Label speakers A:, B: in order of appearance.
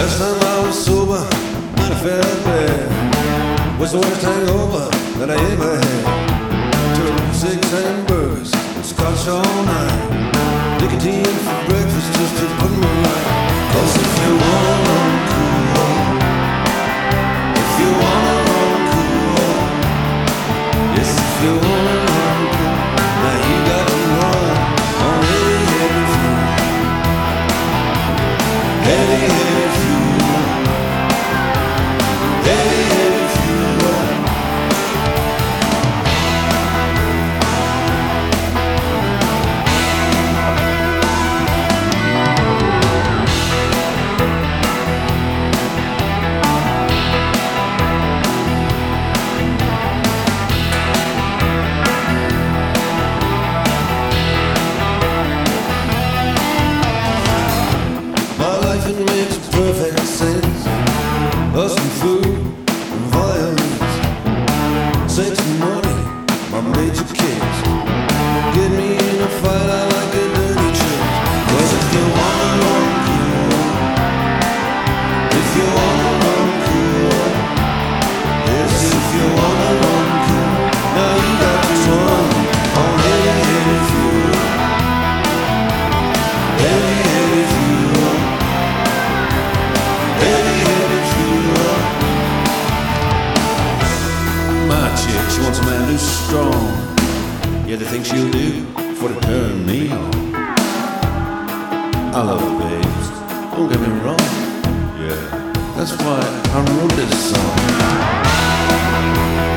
A: Last time I was sober, and I felt bad. Was the worst hangover that I ever had. Took 6 hamburgers and scotch all night. Nicotine for breakfast just to put me right. 'Cause if you wanna run cool, if you wanna run cool, yes, if you wanna run cool, now you got to run on heavy fuel. Heavy fuel. Heavy fuel. My life it makes perfect sense. Us and food and violence. Sex and money, my major kids. Get me in a fight, I like a dirty trick. 'Cause if you wanna run cool, if you wanna run cool, yes, if you wanna run cool, now you got to run on heavy fuel. Heavy fuel. Heavy fuel. My chick, she wants a man who's strong. Yeah, the things she'll do for to turn me on. I love her, babes. Don't get me wrong. Yeah, that's why I wrote this song.